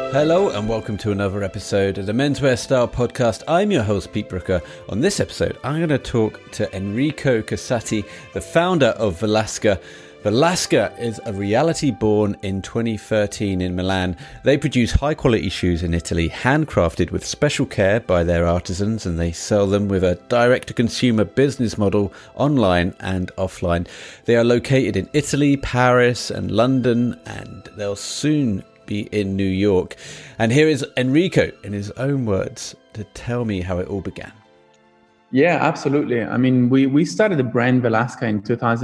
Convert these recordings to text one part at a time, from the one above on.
Hello and welcome to another episode of the Menswear Style Podcast. I'm your host, Pete Brooker. On this episode, I'm going to talk to Enrico Casati, the founder of Velasca. Velasca is a reality born in 2013 in Milan. They produce high-quality shoes in Italy, handcrafted with special care by their artisans, and they sell them with a direct-to-consumer business model online and offline. They are located in Italy, Paris, and London, and they'll soon be in New York. And here is Enrico, in his own words, to tell me how it all began. Yeah, absolutely. I mean, we started the brand Velasca in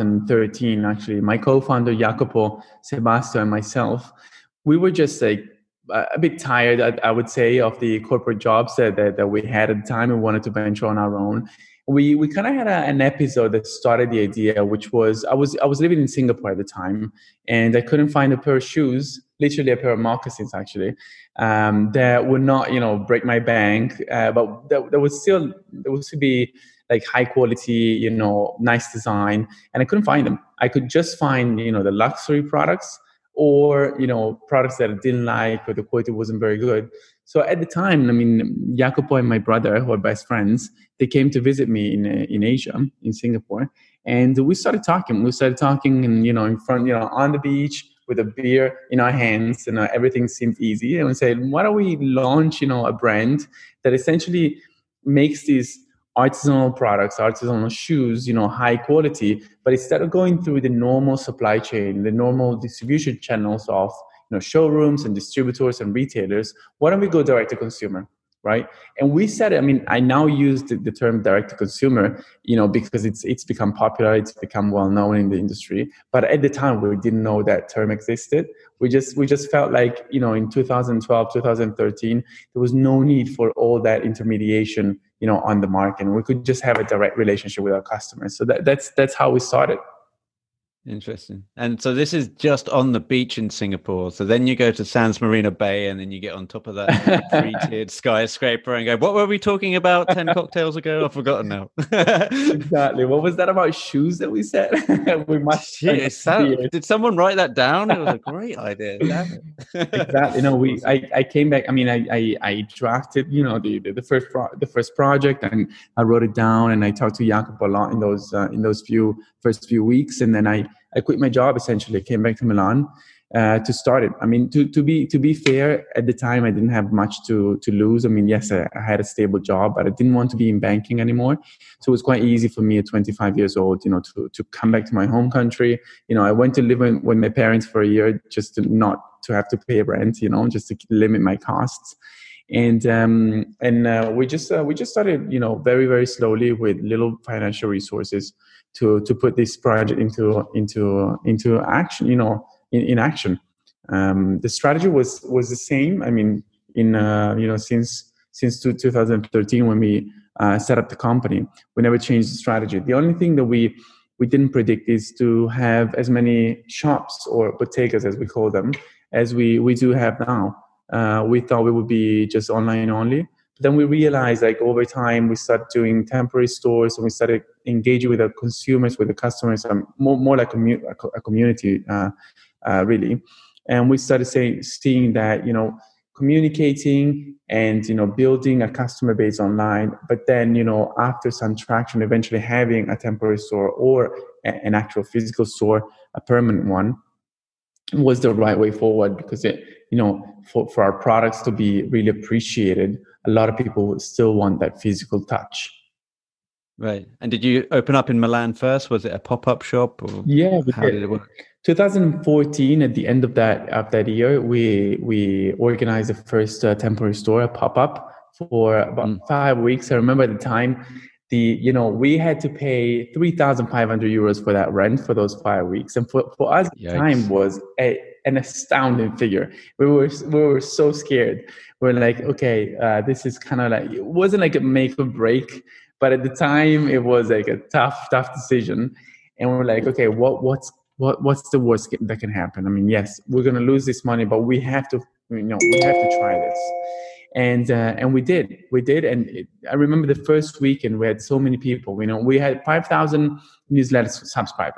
2013, actually. My co-founder, Jacopo, Sebastian, and myself, we were just like a bit tired, I would say, of the corporate jobs that we had at the time and wanted to venture on our own. We kind of had an episode that started the idea, which was I was living in Singapore at the time, and I couldn't find a pair of shoes, literally a pair of moccasins actually, that would not, break my bank, but there would still be like high quality, nice design, and I couldn't find them. I could just find, the luxury products or, products that I didn't like or the quality wasn't very good. So at the time, I mean, Jacopo and my brother, who are best friends, they came to visit me in Asia, in Singapore, and we started talking. And in front, on the beach with a beer in our hands, and everything seemed easy. And we said, why don't we launch, a brand that essentially makes these artisanal products, artisanal shoes, high quality, but instead of going through the normal supply chain, the normal distribution channels of showrooms and distributors and retailers, why don't we go direct to consumer, right? And we said, I now use the term direct to consumer, because it's become popular, it's become well known in the industry. But at the time, we didn't know that term existed. We just felt like, in 2012, 2013, there was no need for all that intermediation, on the market. And we could just have a direct relationship with our customers. So that's how we started. Interesting. And so this is just on the beach in Singapore. So then you go to Sands Marina Bay and then you get on top of that three-tiered skyscraper and go, what were we talking about 10 cocktails ago? I've forgotten now. Exactly. What was that about shoes that we said? We must. Did someone write that down? It was a great idea. Damn it. Exactly. I came back. I drafted, the first project, and I wrote it down, and I talked to Jacopo a lot in those first few weeks, and then I quit my job, essentially. Came back to Milan to start it. To be fair, at the time I didn't have much to lose. Yes, I had a stable job, but I didn't want to be in banking anymore. So it was quite easy for me at 25 years old, to come back to my home country. I went to live with my parents for a year just not to have to pay rent, just to limit my costs. And we just started, very, very slowly with little financial resources to put this project into action, in action. The strategy was the same. Since 2013, when we set up the company, we never changed the strategy. The only thing that we didn't predict is to have as many shops or bodegas, as we call them, as we do have now. We thought we would be just online only. But then we realized, over time, we started doing temporary stores, and we started engaging with the consumers, with the customers, more like a community, really. And we started seeing that, communicating and, building a customer base online, but then, after some traction, eventually having a temporary store or an actual physical store, a permanent one, was the right way forward, because for our products to be really appreciated, a lot of people still want that physical touch. Right. And did you open up in Milan first? Was it a pop-up shop? Or yeah. How did it work? 2014, at the end of that year, we organized the first temporary store, a pop-up, for about 5 weeks. I remember at the time, we had to pay 3,500 euros for that rent for those 5 weeks, and for us, the time was an astounding figure. We were so scared. We're like, okay, this is kind of like, it wasn't like a make or break, but at the time it was like a tough decision. And we're like, okay, what's the worst that can happen? Yes, we're gonna lose this money, but we have to try this. And we did. And I remember the first weekend we had so many people. We had 5,000 newsletter subscribers.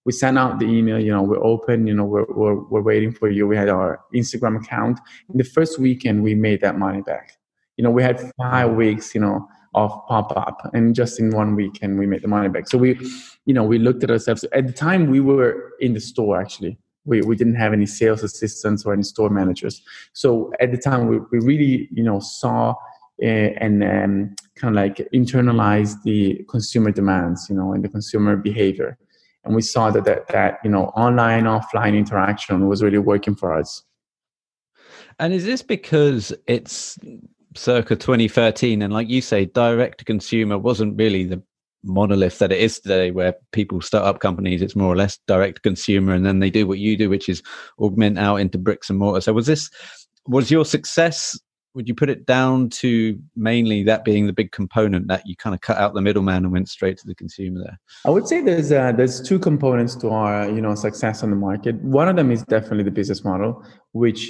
We sent out the email, we're open, we're waiting for you. We had our Instagram account. In the first weekend, we made that money back. We had 5 weeks, of pop-up, and just in 1 weekend, we made the money back. So we looked at ourselves. At the time, we were in the store, actually. We didn't have any sales assistants or any store managers. So at the time, we really, saw and kind of like internalized the consumer demands, and the consumer behavior. And we saw that online, offline interaction was really working for us. And is this because it's circa 2013, and like you say, direct to consumer wasn't really the monolith that it is today, where people start up companies, it's more or less direct to consumer, and then they do what you do, which is augment out into bricks and mortar. So was your success, would you put it down to mainly that being the big component, that you kind of cut out the middleman and went straight to the consumer there? I would say there's two components to our success on the market. One of them is definitely the business model, which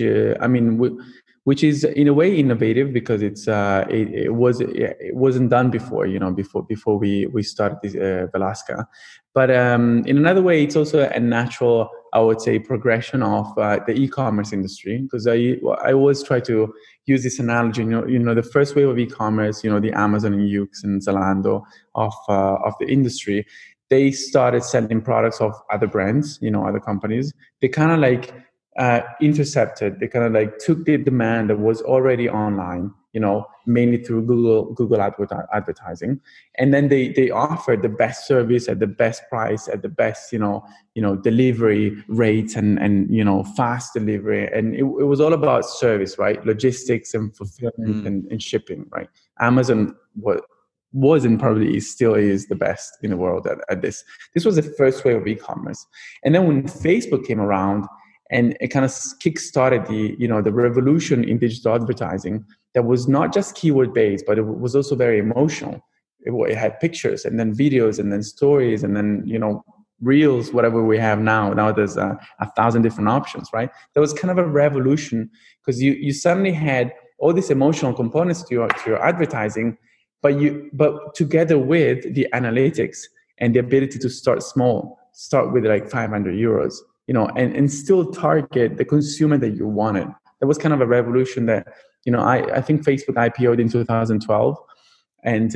which is in a way innovative, because it wasn't done before, before we started this Velasca. But in another way, it's also a natural, I would say, progression of the e-commerce industry, because I always try to use this analogy. The first wave of e-commerce, the Amazon and Yoox and Zalando of the industry, they started selling products of other brands, other companies. They kind of like intercepted. They kind of like took the demand that was already online, mainly through Google advertising, and then they offered the best service at the best price, at the best delivery rates, and fast delivery, and it was all about service, right? Logistics and fulfillment and shipping, right? Amazon was and probably still is the best in the world at this. This was the first wave of e-commerce, and then when Facebook came around, and it kind of kick-started the revolution in digital advertising, that was not just keyword-based, but it was also very emotional. It had pictures, and then videos, and then stories, and then, reels, whatever we have now. Now there's 1,000 different options, right? That was kind of a revolution, because you suddenly had all these emotional components to your advertising, but together with the analytics and the ability to start small, start with like 500 euros, and still target the consumer that you wanted. That was kind of a revolution that, I think Facebook IPO'd in 2012. And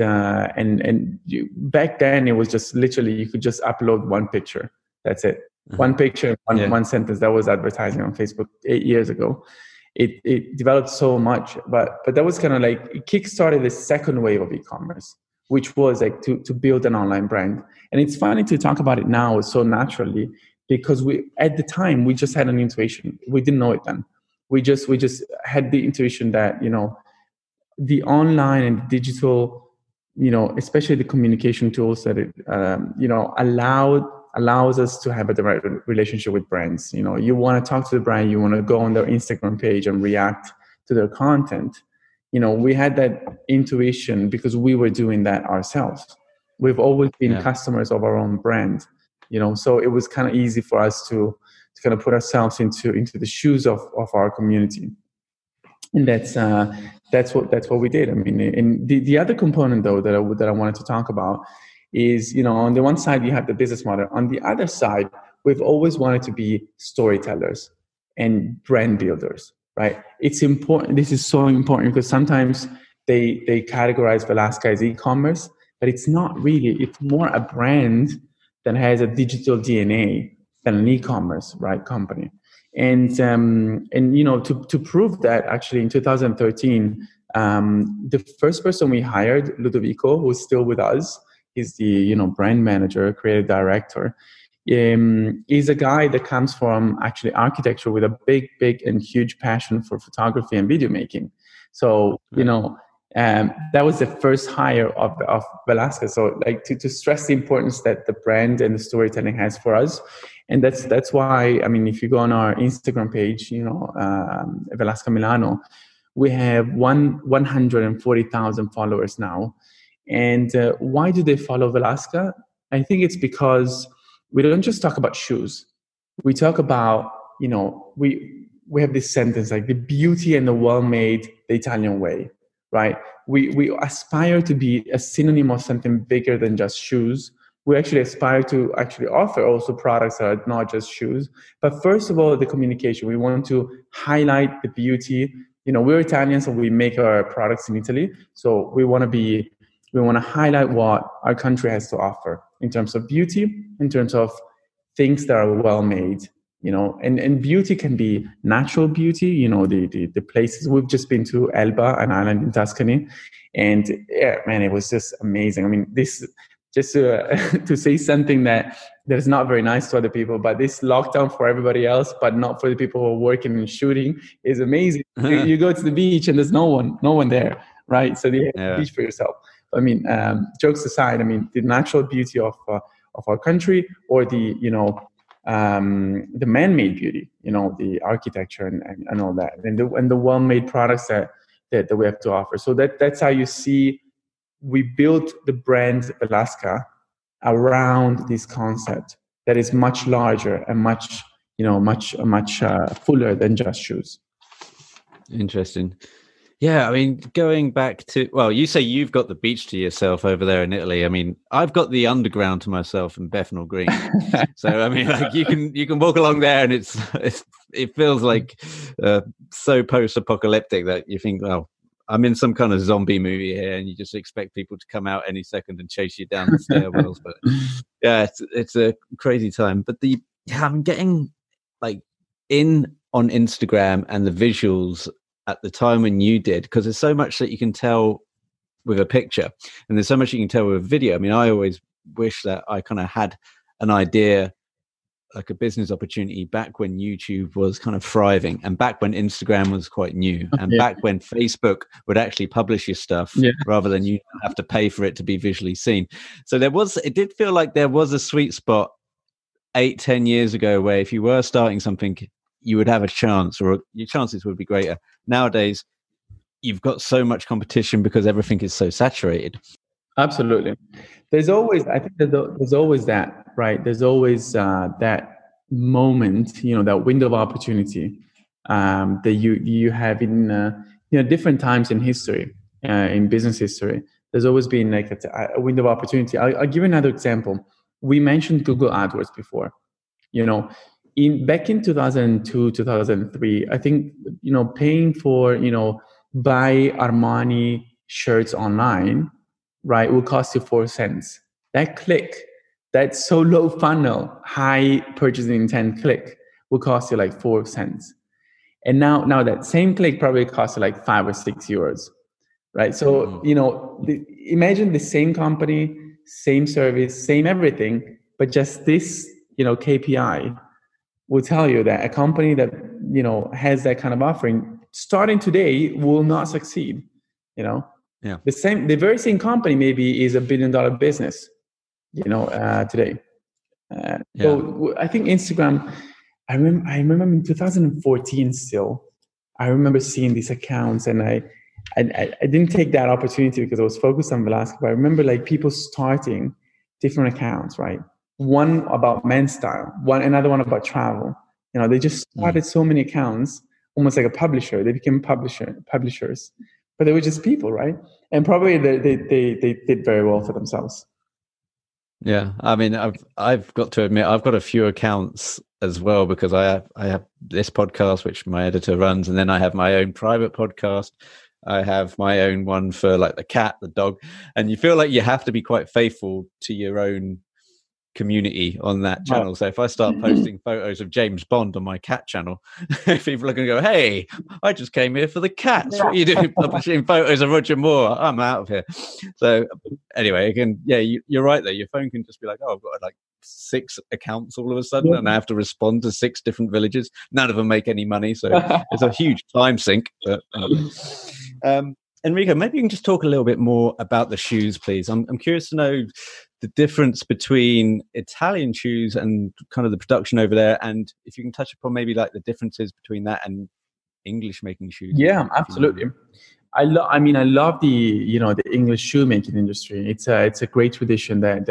back then it was just literally, you could just upload one picture. That's it. One picture, one sentence. That was advertising on Facebook 8 years ago. It developed so much, but that was kind of like, it kickstarted the second wave of e-commerce, which was like to build an online brand. And it's funny to talk about it now so naturally, because at the time we just had an intuition. We didn't know it then. We just had the intuition that the online and digital, especially the communication tools that it allows us to have a direct relationship with brands. You want to talk to the brand, you want to go on their Instagram page and react to their content. We had that intuition because we were doing that ourselves. We've always been customers of our own brand. So it was kind of easy for us to kind of put ourselves into the shoes of our community, and that's what we did. I mean, and the other component though that I wanted to talk about is, on the one side you have the business model. On the other side, we've always wanted to be storytellers and brand builders, right? It's important. This is so important, because sometimes they categorize Velasca as e-commerce, but it's not really. It's more a brand that has a digital DNA than an e-commerce, right, company. And to prove that, actually in 2013, the first person we hired, Ludovico, who's still with us, he's the brand manager, creative director. He's a guy that comes from actually architecture with a big and huge passion for photography and video making. So that was the first hire of Velasca. So like to stress the importance that the brand and the storytelling has for us. And that's why, I mean, if you go on our Instagram page, Velasca Milano, we have 140,000 followers now. And why do they follow Velasca? I think it's because we don't just talk about shoes. We talk about, we have this sentence like the beauty and the well-made, the Italian way. Right? We aspire to be a synonym of something bigger than just shoes, we actually aspire to actually offer also products that are not just shoes. But first of all, the communication. We want to highlight the beauty. We're Italians, so we make our products in Italy. So we want to highlight what our country has to offer in terms of beauty, in terms of things that are well made. And beauty can be natural beauty. The places we've just been to, Elba, an island in Tuscany, and yeah, man, it was just amazing. I mean, this just to say something that is not very nice to other people, but this lockdown for everybody else, but not for the people who are working and shooting, is amazing. You go to the beach and there's no one there, right? So you have the beach for yourself. I mean, jokes aside, I mean, the natural beauty of our country, or the man-made beauty, the architecture and all that, and the well-made products that we have to offer. So that's how you see we built the brand Velasca around this concept that is much larger and much fuller than just shoes. Interesting. Yeah, I mean, going back to, well, you say you've got the beach to yourself over there in Italy. I mean, I've got the underground to myself in Bethnal Green. So, I mean, like you can walk along there, and it feels like so post-apocalyptic that you think, well, I'm in some kind of zombie movie here, and you just expect people to come out any second and chase you down the stairwells. But yeah, it's a crazy time. But I'm getting like in on Instagram and the visuals at the time when you did, because there's so much that you can tell with a picture, and there's so much you can tell with a video. I mean, I always wish that I kind of had an idea, like a business opportunity, back when YouTube was kind of thriving, and back when Instagram was quite new, and back when Facebook would actually publish your stuff rather than you have to pay for it to be visually seen. So it did feel like there was a sweet spot 8-10 years ago where if you were starting something, you would have a chance, or your chances would be greater. Nowadays, you've got so much competition because everything is so saturated. Absolutely. There's always that, right? There's always that moment, that window of opportunity that you have in different times in history, in business history. There's always been like a window of opportunity. I'll give you another example. We mentioned Google AdWords before. Back in 2002, 2003, I think paying for buy Armani shirts online, right, will cost you 4 cents. That click, that so low funnel, high purchasing intent click will cost you like 4 cents. And now that same click probably costs you like 5 or 6 euros, right? So, imagine the same company, same service, same everything, but just this, KPI will tell you that a company that, has that kind of offering starting today will not succeed, Yeah. The very same company maybe is $1 billion business, today. So I think Instagram, I remember in 2014 still, I remember seeing these accounts, and I didn't take that opportunity because I was focused on Velasca, but I remember like people starting different accounts, right? One about men's style, another one about travel. They just started so many accounts, almost like a publisher. They became publishers, but they were just people, right? And probably they did very well for themselves. Yeah, I mean, I've got to admit, I've got a few accounts as well, because I have this podcast which my editor runs, and then I have my own private podcast. I have my own one for like the cat, the dog, and you feel like you have to be quite faithful to your own community on that channel. So if I start posting photos of James Bond on my cat channel, people are going to go, "Hey, I just came here for the cats. What are you doing publishing photos of Roger Moore? I'm out of here." So anyway, again, you're right there. Your phone can just be like, "Oh, I've got like 6 accounts all of a sudden, and I have to respond to 6 different villages. None of them make any money, so it's a huge time sink." But Enrico, maybe you can just talk a little bit more about the shoes, please. I'm curious to know the difference between Italian shoes and kind of the production over there, and if you can touch upon maybe like the differences between that and English making shoes. Yeah, absolutely. I love the the English shoemaking industry. It's a great tradition that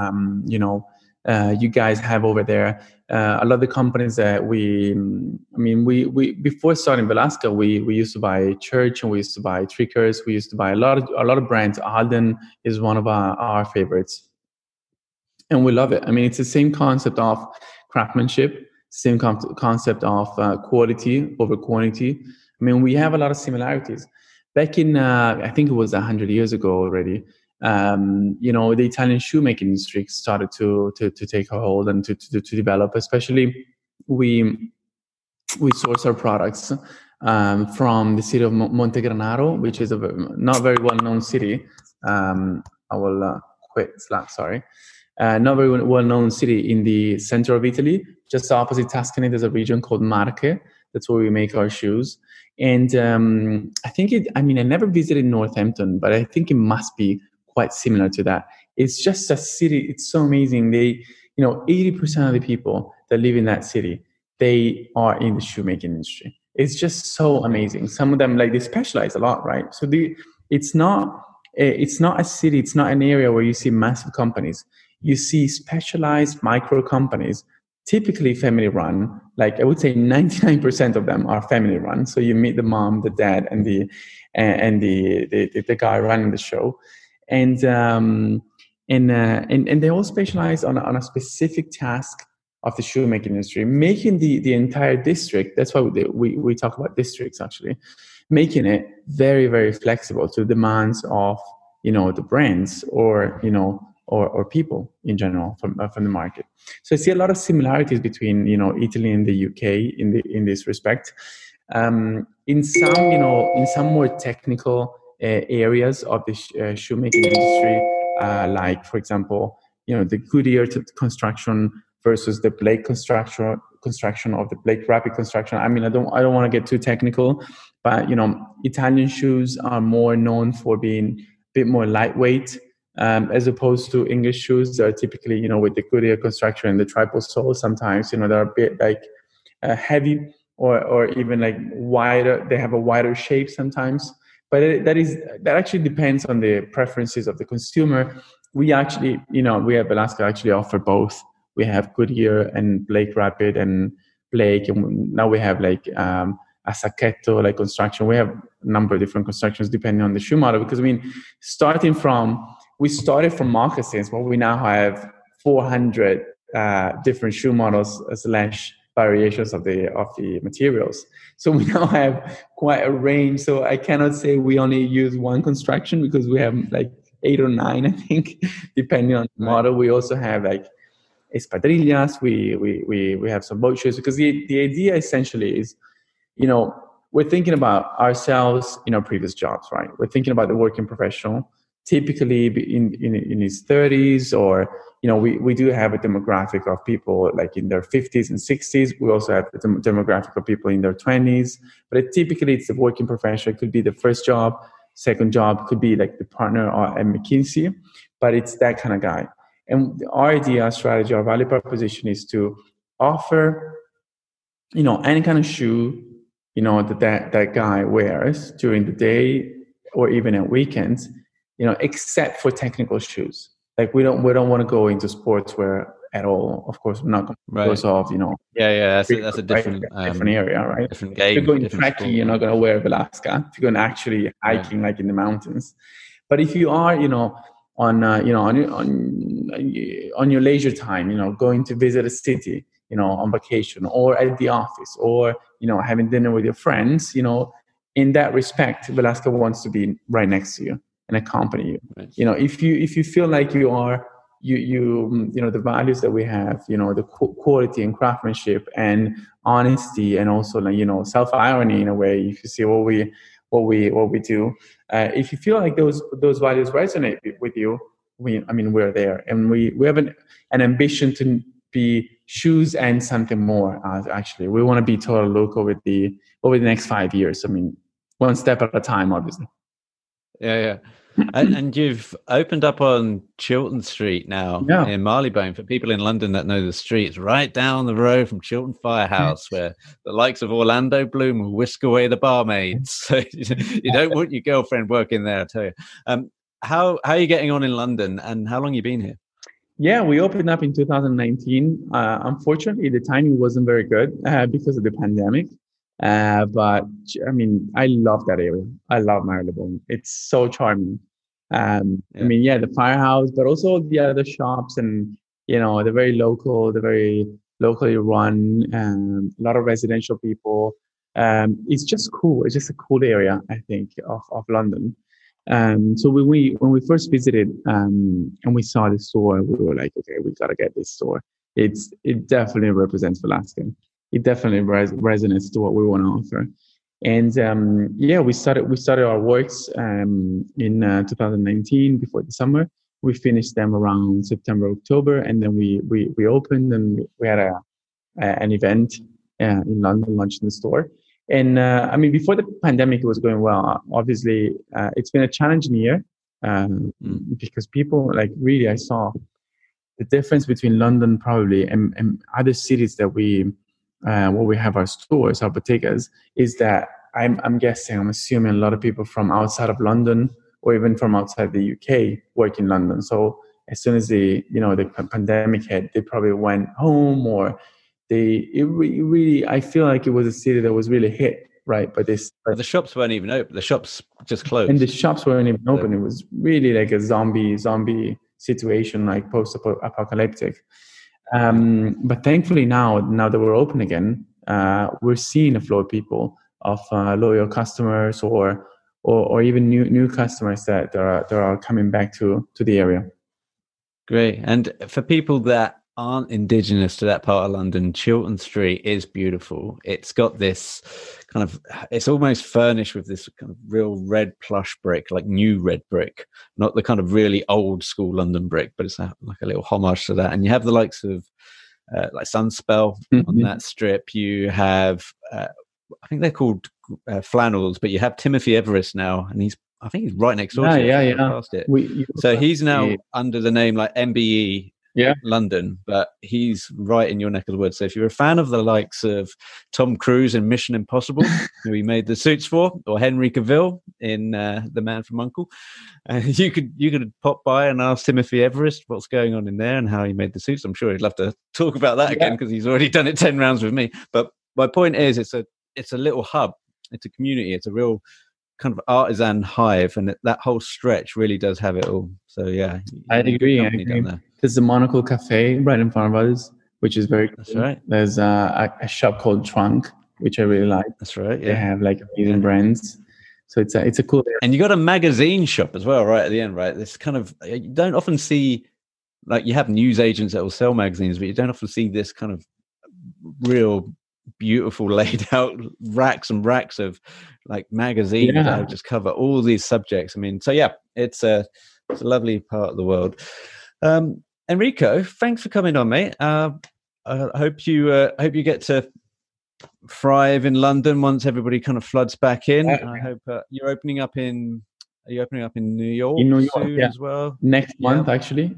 you guys have over there. A lot of the companies that we before starting Velasca, we used to buy Church, and we used to buy Trickers. We used to buy a lot of brands. Alden is one of our favorites. and we love it. I mean, it's the same concept of craftsmanship, same concept of quality over quantity. I mean, we have a lot of similarities. Back in, I think it was 100 years ago already. The Italian shoemaking industry started to take a hold and to develop. Especially, we source our products from the city of Montegranaro, which is a not very well-known city. I will quit Slack, sorry. Not very well-known city in the center of Italy, just opposite Tuscany. There's a region called Marche. That's where we make our shoes. And I never visited Northampton, but I think it must be quite similar to that. It's just a city. It's so amazing. 80% of the people that live in that city, they are in the shoemaking industry. It's just so amazing. Some of them, they specialize a lot, right? So it's not a city. It's not an area where you see massive companies. You see specialized micro companies, typically family run. I would say 99% of them are family run. So you meet the mom, the dad, and the guy running the show, and they all specialize on a specific task of the shoemaking industry, making the entire district. That's why we talk about districts, actually, making it very, very flexible to the demands of the brands or people in general from the market. So I see a lot of similarities between Italy and the UK in this respect. In some more technical areas of the shoemaking industry, like for example, the Goodyear construction versus the Blake construction of the Blake Rapid construction. I mean, I don't want to get too technical, but Italian shoes are more known for being a bit more lightweight, as opposed to English shoes that are typically, with the Goodyear construction and the triple sole. Sometimes, they're a bit heavy or even wider. They have a wider shape sometimes, but that actually depends on the preferences of the consumer. We actually, we at Velasca actually offer both. We have Goodyear and Blake Rapid and Blake, and now we have a Sacchetto construction. We have a number of different constructions depending on the shoe model. Because we started from moccasins, but we now have 400 different shoe models / variations of the materials. So we now have quite a range. So I cannot say we only use one construction, because we have 8 or 9, I think, depending on the model. We also have espadrillas. We have some boat shoes, because the idea essentially is, we're thinking about ourselves in our previous jobs, right? We're thinking about the working professional, typically in his 30s, or we do have a demographic of people in their 50s and 60s. We also have a demographic of people in their 20s, but typically it's the working professional. It could be the first job, second job, could be the partner at McKinsey, but it's that kind of guy. And our idea, our strategy, our value proposition is to offer, any kind of shoe, that guy wears during the day or even at weekends, except for technical shoes. We don't want to go into sportswear at all. Of course, we're not going to because of that's a different area, right? Different game. If you're going trekking, you're not going to wear Velasca. If you're going actually hiking, in the mountains. But if you are, on your leisure time, going to visit a city, on vacation or at the office, or having dinner with your friends, in that respect, Velasca wants to be right next to you and accompany you. Right. If you feel like you are, the values that we have, the quality and craftsmanship and honesty, and also self-irony in a way. If you see what we do, if you feel like those values resonate with you, we're there, and we have an ambition to be shoes and something more. Actually, we want to be total local over the next 5 years. One step at a time, obviously. Yeah. And you've opened up on Chiltern Street now in Marylebone. For people in London that know the street, it's right down the road from Chiltern Firehouse, where the likes of Orlando Bloom will whisk away the barmaids. So you don't want your girlfriend working there, I tell you. How are you getting on in London, and how long have you been here? Yeah, we opened up in 2019. Unfortunately, the timing wasn't very good because of the pandemic. But I love that area. I love Marylebone. It's so charming. The Firehouse, but also the other shops and they're very local, they're very locally run, a lot of residential people. It's just cool. It's just a cool area, I think, of London. So when we first visited, and we saw the store, we were like, okay, we gotta get this store. It definitely represents Velasca. It definitely resonates to what we want to offer. And yeah, we started our works in 2019 before the summer. We finished them around September, October, and then we opened, and we had an event in London launching the store. And I mean, before the pandemic, it was going well. Obviously, it's been a challenging year because people, like, really, I saw the difference between London probably and other cities that where we have our stores, our bodegas, is that I'm assuming a lot of people from outside of London or even from outside the UK work in London. So as soon as the pandemic hit, they probably went home, or really, I feel like it was a city that was really hit, right? But the shops weren't even open. The shops just closed. And the shops weren't even open. It was really like a zombie situation, like post-apocalyptic. But thankfully now that we're open again, we're seeing a flow of people, of loyal customers, or even new customers that are coming back to the area. Great. And for people that aren't indigenous to that part of London, Chiltern Street is beautiful. It's got this kind of, it's almost furnished with this kind of real red plush brick, like new red brick, not the kind of really old school London brick, but it's like a little homage to that. And you have the likes of like Sunspell on that strip. You have, I think they're called Flannels, but you have Timothy Everest now, and I think he's right next door to you. Past it. So he's now under the name like MBE London, but he's right in your neck of the woods. So if you're a fan of the likes of Tom Cruise in Mission Impossible, who he made the suits for, or Henry Cavill in The Man from U.N.C.L.E., you could pop by and ask Timothy Everest what's going on in there and how he made the suits. I'm sure he'd love to talk about that again, because he's already done it 10 rounds with me. But my point is, it's a little hub. It's a community. It's a real kind of artisan hive, and that whole stretch really does have it all. So yeah, I agree. There's the Monocle Cafe right in front of us, which is very cool. That's right. There's a shop called Trunk, which I really like. That's right. Yeah. They have like amazing brands. So it's a cool area. And you got a magazine shop as well, right at the end, right? This kind of, you don't often see, like, you have news agents that will sell magazines, but you don't often see this kind of real beautiful laid out racks and racks of like magazines that just cover all these subjects. I mean, so yeah, it's a lovely part of the world. Enrico, thanks for coming on, mate. I hope you get to thrive in London once everybody kind of floods back in. I hope you're opening up in. Are you opening up in New York? In New York, soon as well. Next month, actually.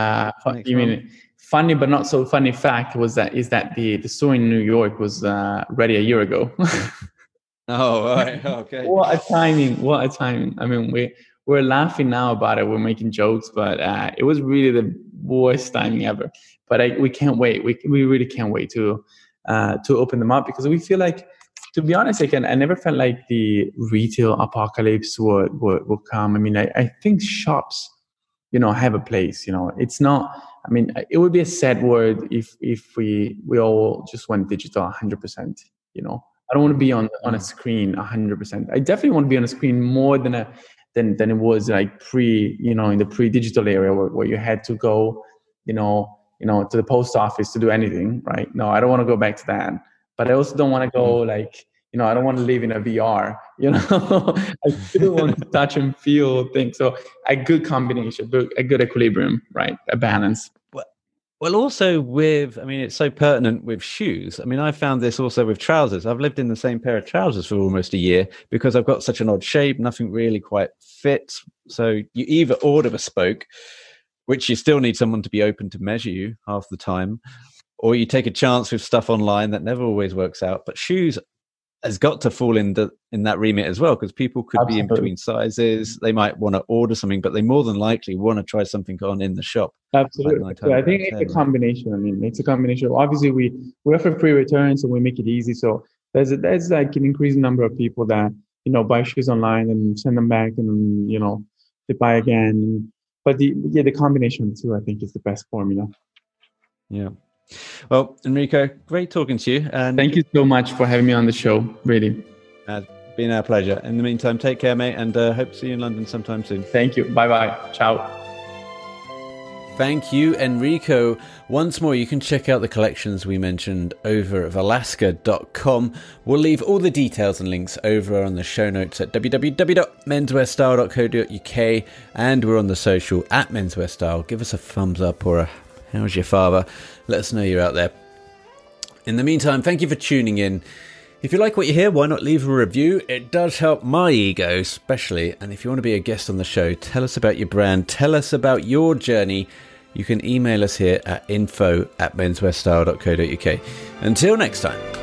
Funny but not so funny fact is that the store in New York was ready a year ago. Oh, right. Okay. What a timing! I mean, we're laughing now about it. We're making jokes, but it was really the worst timing ever. But we can't wait. We really can't wait to open them up, because we feel like, to be honest, I never felt like the retail apocalypse would come. I mean, I think shops, have a place. It's not. I mean, it would be a sad word if we all just went digital 100%. I don't want to be on a screen 100%. I definitely want to be on a screen more than it was like in the pre-digital era where you had to go, to the post office to do anything, right? No, I don't want to go back to that. But I also don't want to go like, I don't want to live in a VR, I still want to touch and feel things. So a good combination, a good equilibrium, right? A balance. Well, also it's so pertinent with shoes. I mean, I found this also with trousers. I've lived in the same pair of trousers for almost a year because I've got such an odd shape. Nothing really quite fits. So you either order bespoke, which you still need someone to be open to measure you half the time, or you take a chance with stuff online that never always works out. But shoes has got to fall in that remit as well, because people could be in between sizes. They might want to order something, but they more than likely want to try something on in the shop. Absolutely. I think it's a combination. I mean, it's a combination. Obviously, we offer free returns, and we make it easy. So there's like an increasing number of people that buy shoes online and send them back, and they buy again. But the combination of the two, I think, is the best formula. Yeah. Well, Enrico, great talking to you. And thank you so much for having me on the show. Really. Been our pleasure. In the meantime, take care, mate, and hope to see you in London sometime soon. Thank you. Bye-bye. Ciao. Thank you, Enrico. Once more, you can check out the collections we mentioned over at Velasca.com. We'll leave all the details and links over on the show notes at www.menswearstyle.co.uk, and we're on the social at menswearstyle. Give us a thumbs up or a how's your father. Let us know you're out there. In the meantime, thank you for tuning in. If you like what you hear, why not leave a review? It does help my ego, especially. And if you want to be a guest on the show, tell us about your brand. Tell us about your journey. You can email us here at info@menswearstyle.co.uk. Until next time.